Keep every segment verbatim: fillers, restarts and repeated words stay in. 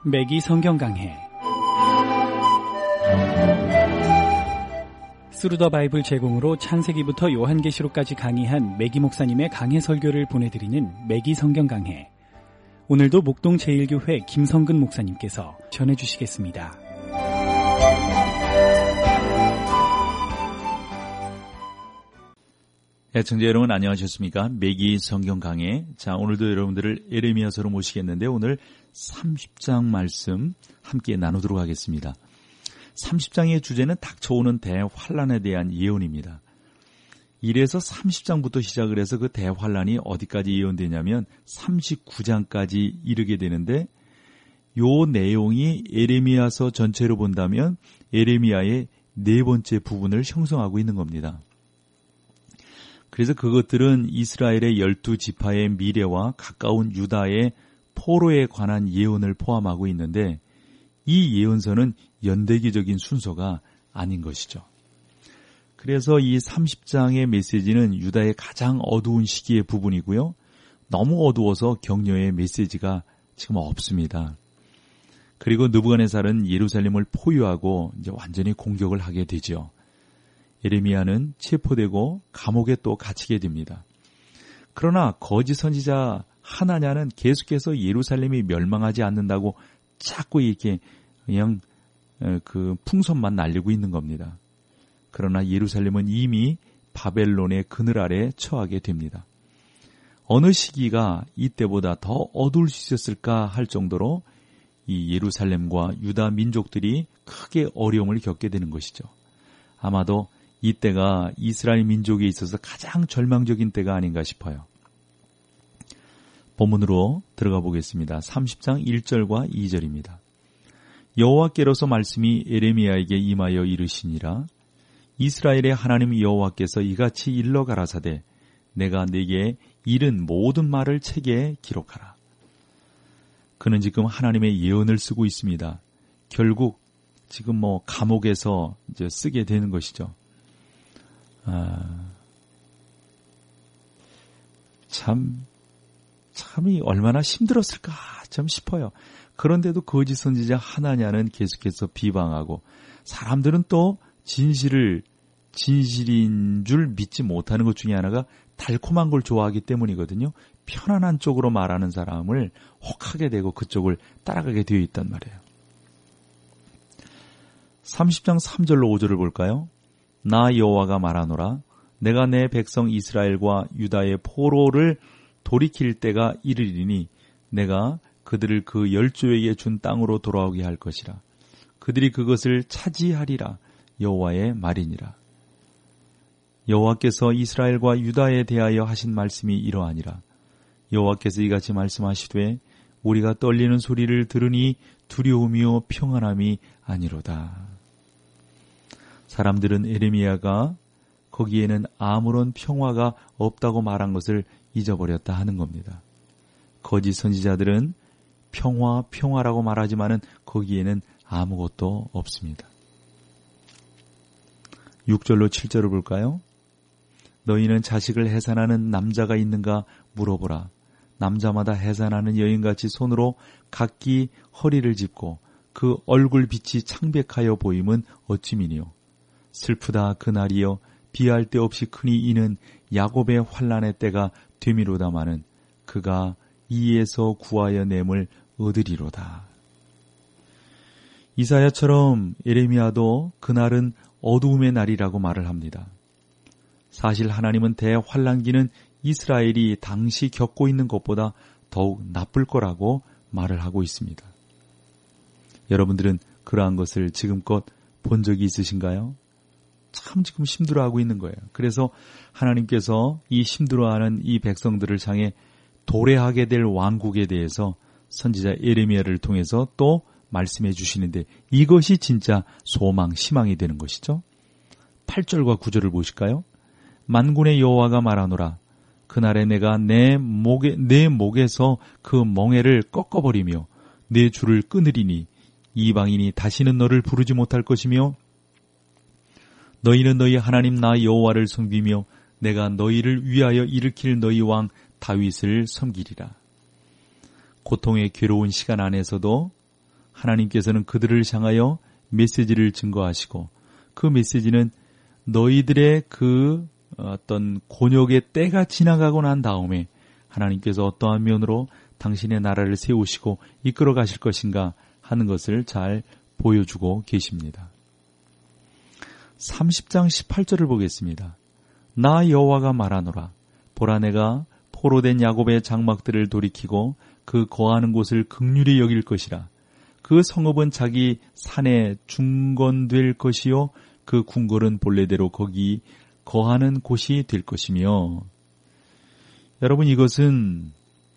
매기 성경 강해 스루더 바이블 제공으로 창세기부터 요한계시록까지 강의한 매기 목사님의 강해 설교를 보내드리는 매기 성경 강해. 오늘도 목동 제일교회 김성근 목사님께서 전해주시겠습니다. 애청자 여러분 안녕하셨습니까? 매기 성경 강해. 자, 오늘도 여러분들을 예레미야서로 모시겠는데 오늘 삼십 장 말씀 함께 나누도록 하겠습니다. 삼십 장의 주제는 닥쳐오는 대환란에 대한 예언입니다. 이래서 삼십 장부터 시작을 해서 그 대환란이 어디까지 예언되냐면 삼십구 장까지 이르게 되는데 요 내용이 예레미야서 전체로 본다면 예레미야의 네 번째 부분을 형성하고 있는 겁니다. 그래서 그것들은 이스라엘의 열두 지파의 미래와 가까운 유다의 포로에 관한 예언을 포함하고 있는데 이 예언서는 연대기적인 순서가 아닌 것이죠. 그래서 이 삼십 장의 메시지는 유다의 가장 어두운 시기의 부분이고요. 너무 어두워서 격려의 메시지가 지금 없습니다. 그리고 느부갓네살은 예루살렘을 포위하고 이제 완전히 공격을 하게 되죠. 예레미야는 체포되고 감옥에 또 갇히게 됩니다. 그러나 거짓 선지자 하나냐는 계속해서 예루살렘이 멸망하지 않는다고 자꾸 이렇게 그냥 그 풍선만 날리고 있는 겁니다. 그러나 예루살렘은 이미 바벨론의 그늘 아래 처하게 됩니다. 어느 시기가 이때보다 더 어두울 수 있었을까 할 정도로 이 예루살렘과 유다 민족들이 크게 어려움을 겪게 되는 것이죠. 아마도 이때가 이스라엘 민족에 있어서 가장 절망적인 때가 아닌가 싶어요. 본문으로 들어가 보겠습니다. 삼십 장 일 절과 이 절입니다. 여호와께로서 말씀이 예레미야에게 임하여 이르시니라. 이스라엘의 하나님 여호와께서 이같이 일러 가라사대 내가 네게 이른 모든 말을 책에 기록하라. 그는 지금 하나님의 예언을 쓰고 있습니다. 결국 지금 뭐 감옥에서 이제 쓰게 되는 것이죠. 아, 참, 참이 얼마나 힘들었을까 참 싶어요. 그런데도 거짓 선지자 하나냐는 계속해서 비방하고 사람들은 또 진실을 진실인 줄 믿지 못하는 것 중에 하나가 달콤한 걸 좋아하기 때문이거든요. 편안한 쪽으로 말하는 사람을 혹하게 되고 그쪽을 따라가게 되어 있단 말이에요. 삼십 장 삼 절로 오 절을 볼까요? 나 여호와가 말하노라. 내가 내 백성 이스라엘과 유다의 포로를 돌이킬 때가 이르리니 내가 그들을 그 열조에게 준 땅으로 돌아오게 할 것이라. 그들이 그것을 차지하리라. 여호와의 말이니라. 여호와께서 이스라엘과 유다에 대하여 하신 말씀이 이러하니라. 여호와께서 이같이 말씀하시되 우리가 떨리는 소리를 들으니 두려움이요 평안함이 아니로다. 사람들은 예레미야가 거기에는 아무런 평화가 없다고 말한 것을 잊어버렸다 하는 겁니다. 거짓 선지자들은 평화, 평화라고 말하지만은 거기에는 아무것도 없습니다. 육 절로 칠 절을 볼까요? 너희는 자식을 해산하는 남자가 있는가 물어보라. 남자마다 해산하는 여인같이 손으로 각기 허리를 짚고 그 얼굴 빛이 창백하여 보임은 어찌미니요. 슬프다 그날이여 비할 데 없이 크니 이는 야곱의 환난의 때가 되미로다마는 그가 이에서 구하여 냄을 얻으리로다. 이사야처럼 예레미야도 그날은 어두움의 날이라고 말을 합니다. 사실 하나님은 대환난기는 이스라엘이 당시 겪고 있는 것보다 더욱 나쁠 거라고 말을 하고 있습니다. 여러분들은 그러한 것을 지금껏 본 적이 있으신가요? 참 지금 힘들어하고 있는 거예요. 그래서 하나님께서 이 힘들어하는 이 백성들을 향해 도래하게 될 왕국에 대해서 선지자 예레미야를 통해서 또 말씀해 주시는데 이것이 진짜 소망, 희망이 되는 것이죠. 팔 절과 구 절을 보실까요? 만군의 여호와가 말하노라. 그날에 내가 내 목에, 내 목에서 그 멍에를 꺾어버리며 내 줄을 끊으리니 이방인이 다시는 너를 부르지 못할 것이며 너희는 너희 하나님 나 여호와를 섬기며 내가 너희를 위하여 일으킬 너희 왕 다윗을 섬기리라. 고통의 괴로운 시간 안에서도 하나님께서는 그들을 향하여 메시지를 증거하시고 그 메시지는 너희들의 그 어떤 곤욕의 때가 지나가고 난 다음에 하나님께서 어떠한 면으로 당신의 나라를 세우시고 이끌어 가실 것인가 하는 것을 잘 보여주고 계십니다. 삼십 장 십팔 절을 보겠습니다. 나 여호와가 말하노라. 보라 내가 포로된 야곱의 장막들을 돌이키고 그 거하는 곳을 긍휼히 여길 것이라. 그 성읍은 자기 산에 중건될 것이요 그 궁궐은 본래대로 거기 거하는 곳이 될 것이며. 여러분, 이것은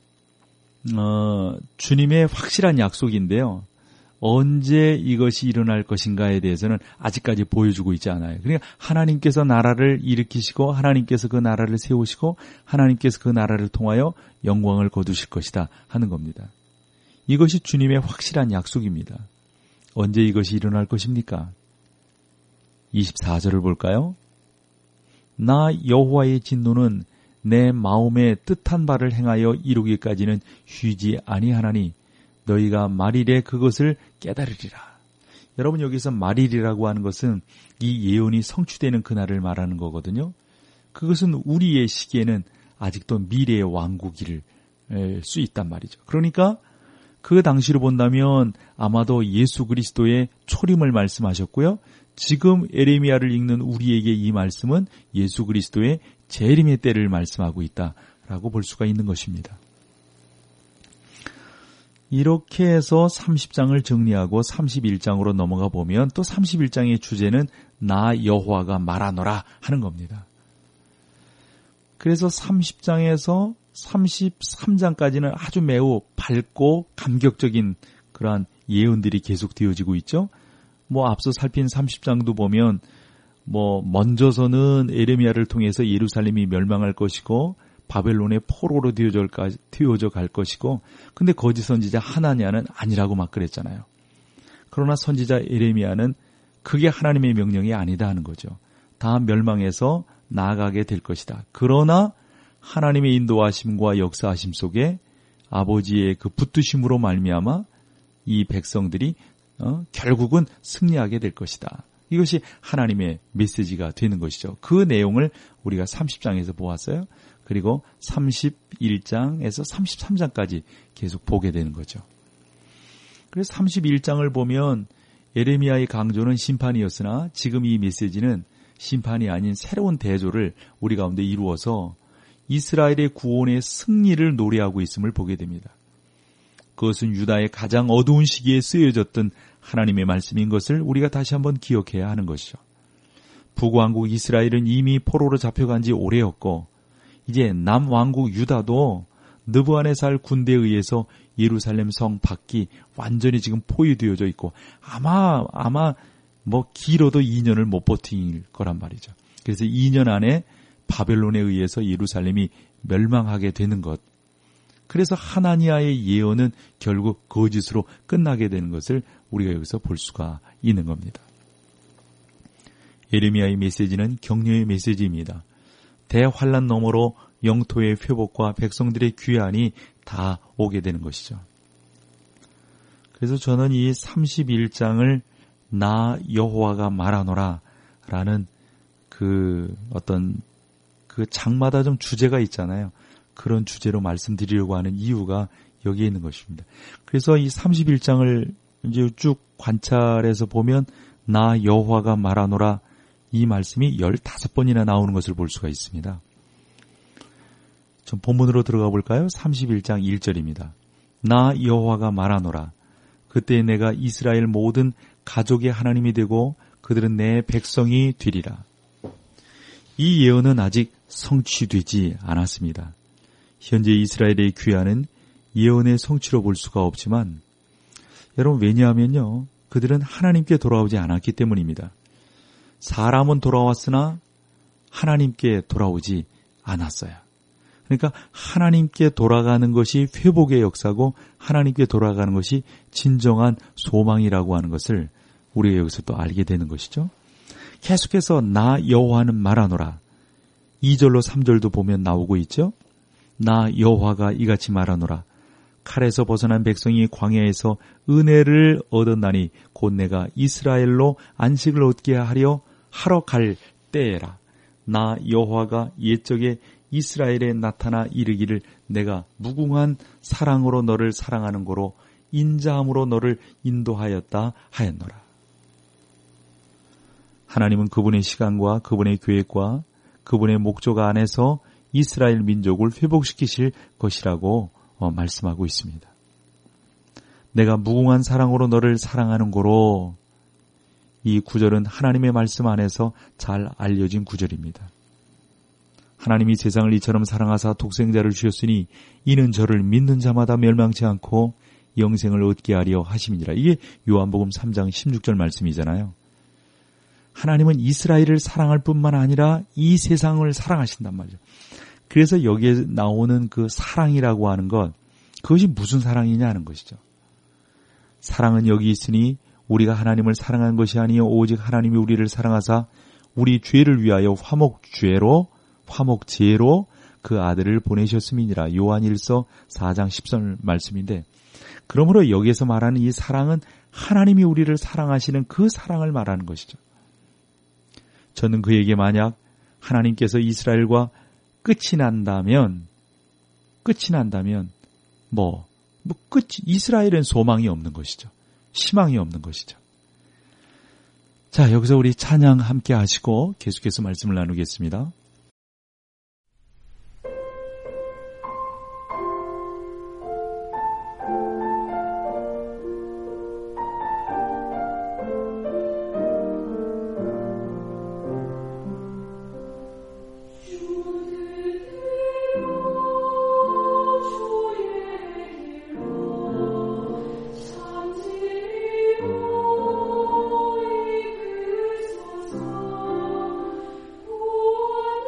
어, 주님의 확실한 약속인데요. 언제 이것이 일어날 것인가에 대해서는 아직까지 보여주고 있지 않아요. 그러니까 하나님께서 나라를 일으키시고 하나님께서 그 나라를 세우시고 하나님께서 그 나라를 통하여 영광을 거두실 것이다 하는 겁니다. 이것이 주님의 확실한 약속입니다. 언제 이것이 일어날 것입니까? 이십사 절을 볼까요? 나 여호와의 진노는 내 마음에 뜻한 바를 행하여 이루기까지는 쉬지 아니하나니 너희가 말일에 그것을 깨달으리라. 여러분, 여기서 말일이라고 하는 것은 이 예언이 성취되는 그날을 말하는 거거든요. 그것은 우리의 시기에는 아직도 미래의 왕국일 수 있단 말이죠. 그러니까 그 당시로 본다면 아마도 예수 그리스도의 초림을 말씀하셨고요. 지금 에레미야를 읽는 우리에게 이 말씀은 예수 그리스도의 재림의 때를 말씀하고 있다라고 볼 수가 있는 것입니다. 이렇게 해서 삼십 장을 정리하고 삼십일 장으로 넘어가 보면 또 삼십일 장의 주제는 나 여호와가 말하노라 하는 겁니다. 그래서 삼십 장에서 삼십삼 장까지는 아주 매우 밝고 감격적인 그러한 예언들이 계속 되어지고 있죠. 뭐 앞서 살핀 삼십 장도 보면 뭐 먼저서는 에레미야를 통해서 예루살렘이 멸망할 것이고 바벨론의 포로로 되어져 갈 것이고, 근데 거짓 선지자 하나냐는 아니라고 막 그랬잖아요. 그러나 선지자 에레미야는 그게 하나님의 명령이 아니다 하는 거죠. 다 멸망해서 나아가게 될 것이다. 그러나 하나님의 인도하심과 역사하심 속에 아버지의 그 붙드심으로 말미암아 이 백성들이 어, 결국은 승리하게 될 것이다. 이것이 하나님의 메시지가 되는 것이죠. 그 내용을 우리가 삼십 장에서 보았어요. 그리고 삼십일 장에서 삼십삼 장까지 계속 보게 되는 거죠. 그래서 삼십일 장을 보면 에레미야의 강조는 심판이었으나 지금 이 메시지는 심판이 아닌 새로운 대조를 우리 가운데 이루어서 이스라엘의 구원의 승리를 노래하고 있음을 보게 됩니다. 그것은 유다의 가장 어두운 시기에 쓰여졌던 하나님의 말씀인 것을 우리가 다시 한번 기억해야 하는 것이죠. 북왕국 이스라엘은 이미 포로로 잡혀간 지 오래였고 이제 남왕국 유다도 느부갓네살 군대에 의해서 예루살렘 성 밖이 완전히 지금 포위되어져 있고 아마 아마 뭐 길어도 이 년을 못 버틸 거란 말이죠. 그래서 이 년 안에 바벨론에 의해서 예루살렘이 멸망하게 되는 것. 그래서 하나니아의 예언은 결국 거짓으로 끝나게 되는 것을 우리가 여기서 볼 수가 있는 겁니다. 에레미야의 메시지는 격려의 메시지입니다. 대환란 너머로 영토의 회복과 백성들의 귀환이 다 오게 되는 것이죠. 그래서 저는 이 삼십일 장을 나 여호와가 말하노라 라는 그 어떤 그 장마다 좀 주제가 있잖아요. 그런 주제로 말씀드리려고 하는 이유가 여기에 있는 것입니다. 그래서 이 삼십일 장을 이제 쭉 관찰해서 보면 나 여호와가 말하노라 이 말씀이 열다섯 번이나 나오는 것을 볼 수가 있습니다. 좀 본문으로 들어가 볼까요? 삼십일 장 일 절입니다. 나 여호와가 말하노라. 그때 내가 이스라엘 모든 가족의 하나님이 되고 그들은 내 백성이 되리라. 이 예언은 아직 성취되지 않았습니다. 현재 이스라엘의 귀환은 예언의 성취로 볼 수가 없지만 여러분 왜냐하면요. 그들은 하나님께 돌아오지 않았기 때문입니다. 사람은 돌아왔으나 하나님께 돌아오지 않았어요. 그러니까 하나님께 돌아가는 것이 회복의 역사고 하나님께 돌아가는 것이 진정한 소망이라고 하는 것을 우리가 여기서 또 알게 되는 것이죠. 계속해서 나 여호와는 말하노라. 이 절로 삼 절도 보면 나오고 있죠. 나 여호와가 이같이 말하노라. 칼에서 벗어난 백성이 광야에서 은혜를 얻었나니 곧 내가 이스라엘로 안식을 얻게 하려 하러 갈 때에라. 나 여호와가 옛적에 이스라엘에 나타나 이르기를 내가 무궁한 사랑으로 너를 사랑하는 고로 인자함으로 너를 인도하였다 하였노라. 하나님은 그분의 시간과 그분의 계획과 그분의 목적 안에서 이스라엘 민족을 회복시키실 것이라고 어, 말씀하고 있습니다. 내가 무궁한 사랑으로 너를 사랑하는 고로, 이 구절은 하나님의 말씀 안에서 잘 알려진 구절입니다. 하나님이 세상을 이처럼 사랑하사 독생자를 주셨으니 이는 저를 믿는 자마다 멸망치 않고 영생을 얻게 하려 하심이니라. 이게 요한복음 삼 장 십육 절 말씀이잖아요. 하나님은 이스라엘을 사랑할 뿐만 아니라 이 세상을 사랑하신단 말이죠. 그래서 여기에 나오는 그 사랑이라고 하는 것, 그것이 무슨 사랑이냐는 것이죠. 사랑은 여기 있으니 우리가 하나님을 사랑한 것이 아니요 오직 하나님이 우리를 사랑하사 우리 죄를 위하여 화목죄로 화목제로 그 아들을 보내셨음이니라. 요한일서 사 장 십 절 말씀인데, 그러므로 여기에서 말하는 이 사랑은 하나님이 우리를 사랑하시는 그 사랑을 말하는 것이죠. 저는 그에게 만약 하나님께서 이스라엘과 끝이 난다면, 끝이 난다면, 뭐, 뭐, 끝, 이스라엘은 소망이 없는 것이죠. 희망이 없는 것이죠. 자, 여기서 우리 찬양 함께 하시고 계속해서 말씀을 나누겠습니다. Oh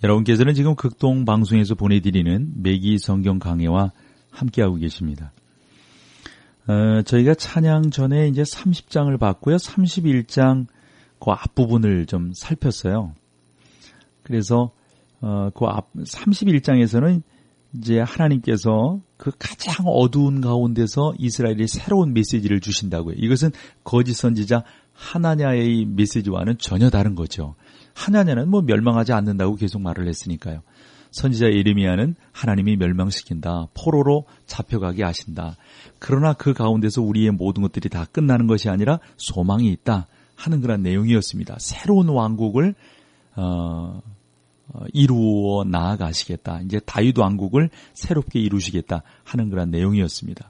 여러분께서는 지금 극동 방송에서 보내드리는 매기 성경 강해와 함께하고 계십니다. 어, 저희가 찬양 전에 이제 삼십 장을 봤고요. 삼십일 장 그 앞부분을 좀 살폈어요. 그래서 어, 그 앞 삼십일 장에서는 이제 하나님께서 그 가장 어두운 가운데서 이스라엘에 새로운 메시지를 주신다고요. 이것은 거짓 선지자 하나냐의 메시지와는 전혀 다른 거죠. 하나냐는 뭐 멸망하지 않는다고 계속 말을 했으니까요. 선지자 예레미야는 하나님이 멸망시킨다. 포로로 잡혀가게 하신다. 그러나 그 가운데서 우리의 모든 것들이 다 끝나는 것이 아니라 소망이 있다 하는 그런 내용이었습니다. 새로운 왕국을 어, 어, 이루어 나아가시겠다. 이제 다윗 왕국을 새롭게 이루시겠다 하는 그런 내용이었습니다.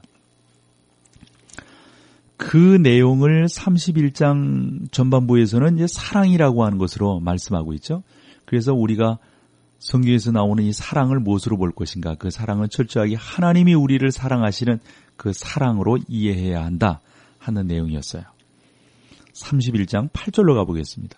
그 내용을 삼십일 장 전반부에서는 이제 사랑이라고 하는 것으로 말씀하고 있죠. 그래서 우리가 성경에서 나오는 이 사랑을 무엇으로 볼 것인가? 그 사랑은 철저하게 하나님이 우리를 사랑하시는 그 사랑으로 이해해야 한다 하는 내용이었어요. 삼십일 장 팔 절로 가보겠습니다.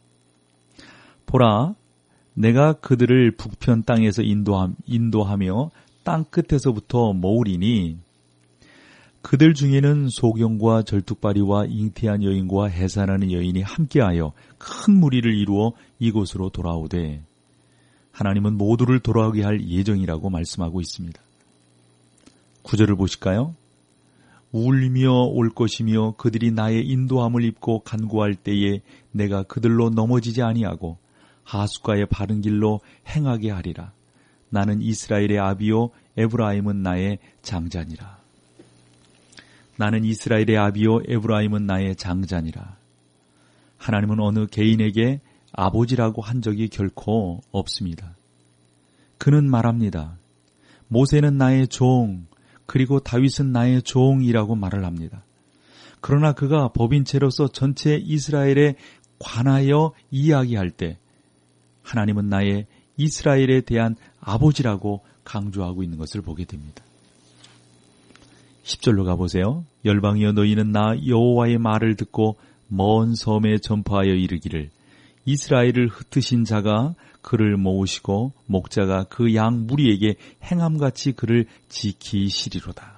보라, 내가 그들을 북편 땅에서 인도하며 땅 끝에서부터 모으리니 그들 중에는 소경과 절뚝발이와 잉태한 여인과 해산하는 여인이 함께하여 큰 무리를 이루어 이곳으로 돌아오되 하나님은 모두를 돌아오게 할 예정이라고 말씀하고 있습니다. 구절을 보실까요? 울며 올 것이며 그들이 나의 인도함을 입고 간구할 때에 내가 그들로 넘어지지 아니하고 하숫가의 바른 길로 행하게 하리라. 나는 이스라엘의 아비요 에브라임은 나의 장자니라. 나는 이스라엘의 아비요 에브라임은 나의 장자니라. 하나님은 어느 개인에게 아버지라고 한 적이 결코 없습니다. 그는 말합니다. 모세는 나의 종, 그리고 다윗은 나의 종이라고 말을 합니다. 그러나 그가 법인체로서 전체 이스라엘에 관하여 이야기할 때 하나님은 나의 이스라엘에 대한 아버지라고 강조하고 있는 것을 보게 됩니다. 십 절로 가보세요. 열방이여 너희는 나 여호와의 말을 듣고 먼 섬에 전파하여 이르기를 이스라엘을 흩으신 자가 그를 모으시고 목자가 그 양 무리에게 행함같이 그를 지키시리로다.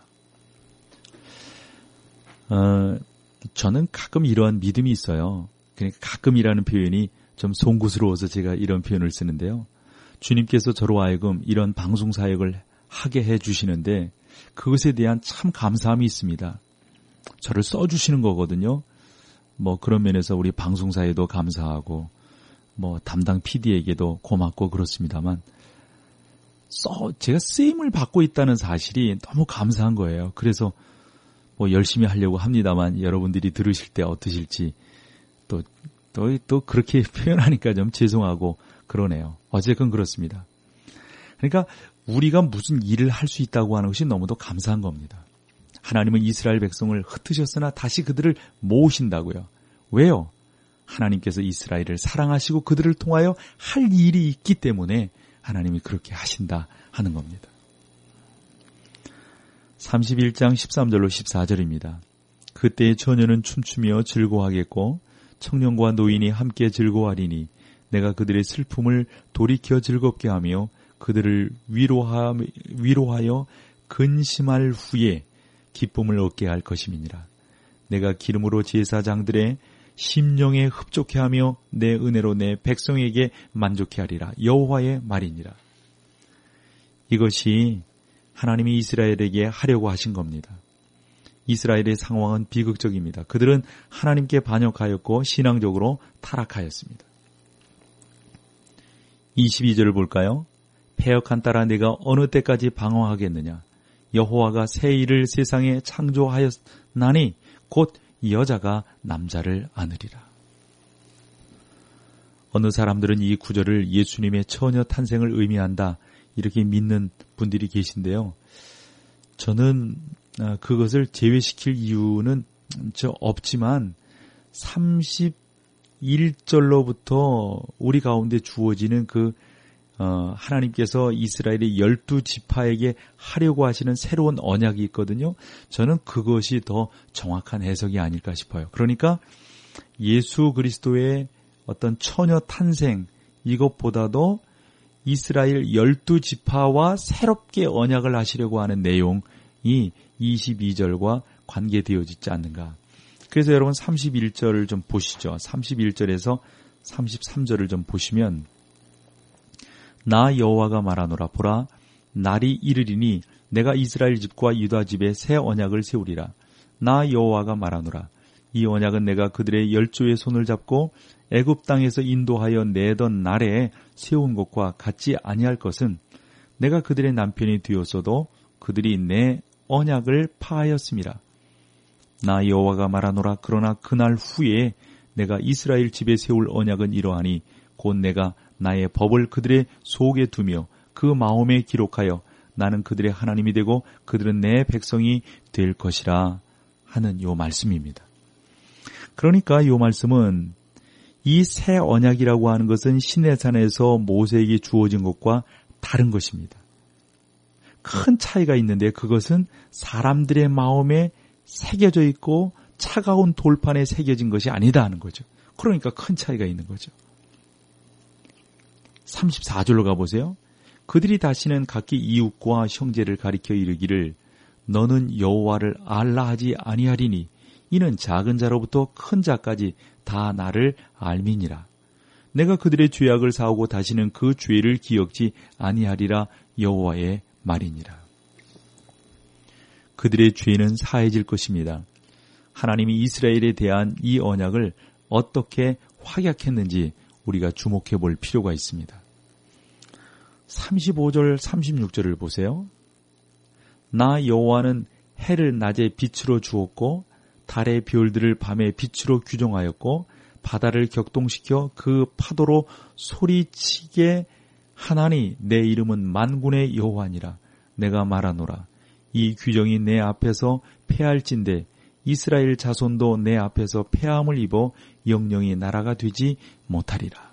어, 저는 가끔 이러한 믿음이 있어요. 그러니까 가끔이라는 표현이 좀 송구스러워서 제가 이런 표현을 쓰는데요. 주님께서 저로 하여금 이런 방송 사역을 하게 해주시는데 그것에 대한 참 감사함이 있습니다. 저를 써주시는 거거든요. 뭐 그런 면에서 우리 방송사에도 감사하고 뭐 담당 피디에게도 고맙고 그렇습니다만 써 제가 쓰임을 받고 있다는 사실이 너무 감사한 거예요. 그래서 뭐 열심히 하려고 합니다만 여러분들이 들으실 때 어떠실지 또 또 또 그렇게 표현하니까 좀 죄송하고 그러네요. 어쨌건 그렇습니다. 그러니까 우리가 무슨 일을 할 수 있다고 하는 것이 너무도 감사한 겁니다. 하나님은 이스라엘 백성을 흩으셨으나 다시 그들을 모으신다고요. 왜요? 하나님께서 이스라엘을 사랑하시고 그들을 통하여 할 일이 있기 때문에 하나님이 그렇게 하신다 하는 겁니다. 삼십일 장 십삼 절로 십사 절입니다. 그때 처녀는 춤추며 즐거워하겠고 청년과 노인이 함께 즐거워하리니 내가 그들의 슬픔을 돌이켜 즐겁게 하며 그들을 위로하, 위로하여 근심할 후에 기쁨을 얻게 할 것임이니라. 내가 기름으로 제사장들의 심령에 흡족해 하며 내 은혜로 내 백성에게 만족해 하리라. 여호와의 말이니라. 이것이 하나님이 이스라엘에게 하려고 하신 겁니다. 이스라엘의 상황은 비극적입니다. 그들은 하나님께 반역하였고 신앙적으로 타락하였습니다. 이십이 절을 볼까요? 패역한 딸아 내가 어느 때까지 방황하겠느냐. 여호와가 새 일을 세상에 창조하였나니 곧 여자가 남자를 안으리라. 어느 사람들은 이 구절을 예수님의 처녀 탄생을 의미한다 이렇게 믿는 분들이 계신데요. 저는 그것을 제외시킬 이유는 저 없지만 삼십일 절로부터 우리 가운데 주어지는 그 어, 하나님께서 이스라엘의 열두 지파에게 하려고 하시는 새로운 언약이 있거든요. 저는 그것이 더 정확한 해석이 아닐까 싶어요. 그러니까 예수 그리스도의 어떤 처녀 탄생 이것보다도 이스라엘 열두 지파와 새롭게 언약을 하시려고 하는 내용이 이십이 절과 관계되어지지 않는가. 그래서 여러분 삼십일 절을 좀 보시죠. 삼십일 절에서 삼십삼 절을 좀 보시면 나 여호와가 말하노라. 보라, 날이 이르리니 내가 이스라엘 집과 유다 집에 새 언약을 세우리라. 나 여호와가 말하노라. 이 언약은 내가 그들의 열조의 손을 잡고 애굽 땅에서 인도하여 내던 날에 세운 것과 같지 아니할 것은 내가 그들의 남편이 되었어도 그들이 내 언약을 파하였음이라. 나 여호와가 말하노라. 그러나 그날 후에 내가 이스라엘 집에 세울 언약은 이러하니 곧 내가 나의 법을 그들의 속에 두며 그 마음에 기록하여 나는 그들의 하나님이 되고 그들은 내 백성이 될 것이라 하는 요 말씀입니다. 그러니까 요 말씀은 이 새 언약이라고 하는 것은 시내산에서 모세에게 주어진 것과 다른 것입니다. 큰 차이가 있는데 그것은 사람들의 마음에 새겨져 있고 차가운 돌판에 새겨진 것이 아니다 하는 거죠. 그러니까 큰 차이가 있는 거죠. 삼십사 절로 가보세요. 그들이 다시는 각기 이웃과 형제를 가리켜 이르기를 너는 여호와를 알라 하지 아니하리니 이는 작은 자로부터 큰 자까지 다 나를 알미니라. 내가 그들의 죄악을 사오고 다시는 그 죄를 기억지 아니하리라 여호와의 말이니라. 그들의 죄는 사해질 것입니다. 하나님이 이스라엘에 대한 이 언약을 어떻게 확약했는지 우리가 주목해 볼 필요가 있습니다. 삼십오 절 삼십육 절을 보세요. 나 여호와는 해를 낮에 빛으로 주었고 달의 별들을 밤에 빛으로 규정하였고 바다를 격동시켜 그 파도로 소리치게 하나니 내 이름은 만군의 여호와니라. 내가 말하노라. 이 규정이 내 앞에서 패할진대 이스라엘 자손도 내 앞에서 패함을 입어 영영이 나라가 되지 못하리라.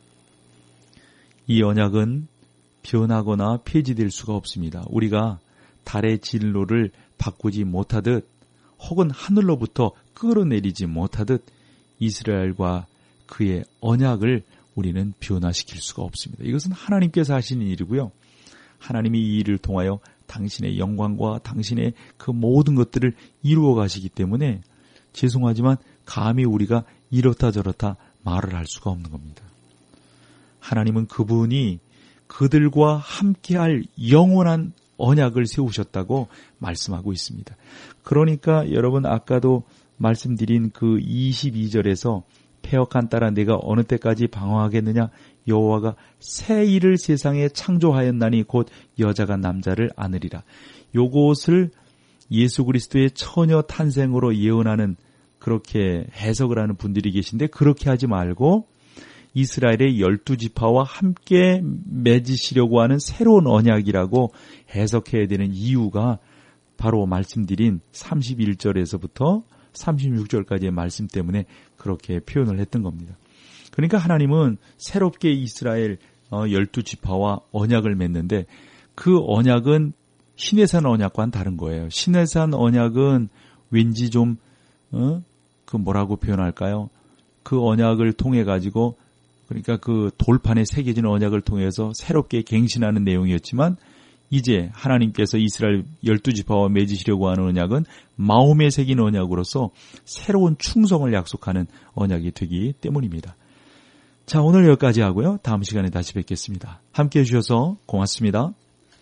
이 언약은 변하거나 폐지될 수가 없습니다. 우리가 달의 진로를 바꾸지 못하듯 혹은 하늘로부터 끌어내리지 못하듯 이스라엘과 그의 언약을 우리는 변화시킬 수가 없습니다. 이것은 하나님께서 하시는 일이고요. 하나님이 이 일을 통하여 당신의 영광과 당신의 그 모든 것들을 이루어 가시기 때문에 죄송하지만 감히 우리가 이렇다 저렇다 말을 할 수가 없는 겁니다. 하나님은 그분이 그들과 함께할 영원한 언약을 세우셨다고 말씀하고 있습니다. 그러니까 여러분 아까도 말씀드린 그 이십이 절에서 패역한 딸아 내가 어느 때까지 방황하겠느냐 여호와가 새 일을 세상에 창조하였나니 곧 여자가 남자를 안으리라. 요것을 예수 그리스도의 처녀 탄생으로 예언하는 그렇게 해석을 하는 분들이 계신데 그렇게 하지 말고 이스라엘의 열두 지파와 함께 맺으시려고 하는 새로운 언약이라고 해석해야 되는 이유가 바로 말씀드린 삼십일 절에서부터 삼십육 절까지의 말씀 때문에 그렇게 표현을 했던 겁니다. 그러니까 하나님은 새롭게 이스라엘 열두 지파와 언약을 맺는데 그 언약은 시내산 언약과는 다른 거예요. 시내산 언약은 왠지 좀 어? 그 뭐라고 표현할까요? 그 언약을 통해 가지고 그러니까 그 돌판에 새겨진 언약을 통해서 새롭게 갱신하는 내용이었지만 이제 하나님께서 이스라엘 열두 지파와 맺으시려고 하는 언약은 마음에 새긴 언약으로서 새로운 충성을 약속하는 언약이 되기 때문입니다. 자, 오늘 여기까지 하고요. 다음 시간에 다시 뵙겠습니다. 함께해 주셔서 고맙습니다.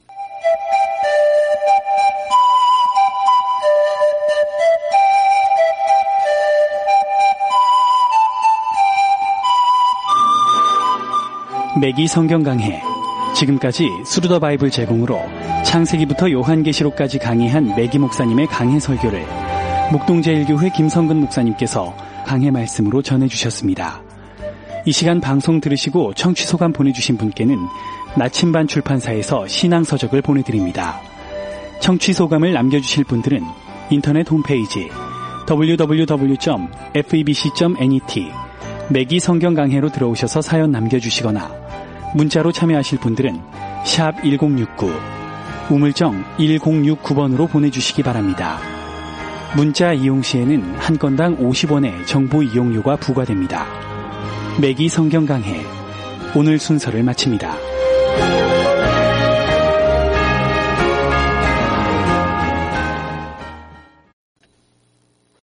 매기 성경 강해. 지금까지 스루더 바이블 제공으로 창세기부터 요한계시록까지 강의한 매기 목사님의 강해 설교를 목동제일교회 김성근 목사님께서 강해 말씀으로 전해주셨습니다. 이 시간 방송 들으시고 청취 소감 보내주신 분께는 나침반 출판사에서 신앙서적을 보내드립니다. 청취 소감을 남겨주실 분들은 인터넷 홈페이지 더블유 더블유 더블유 점 에프이비씨 점 net 매기 성경 강해로 들어오셔서 사연 남겨주시거나 문자로 참여하실 분들은 샵 일공육구 우물정 일공육구 번으로 보내주시기 바랍니다. 문자 이용 시에는 한 건당 오십 원의 정보 이용료가 부과됩니다. 매기 성경 강해 오늘 순서를 마칩니다.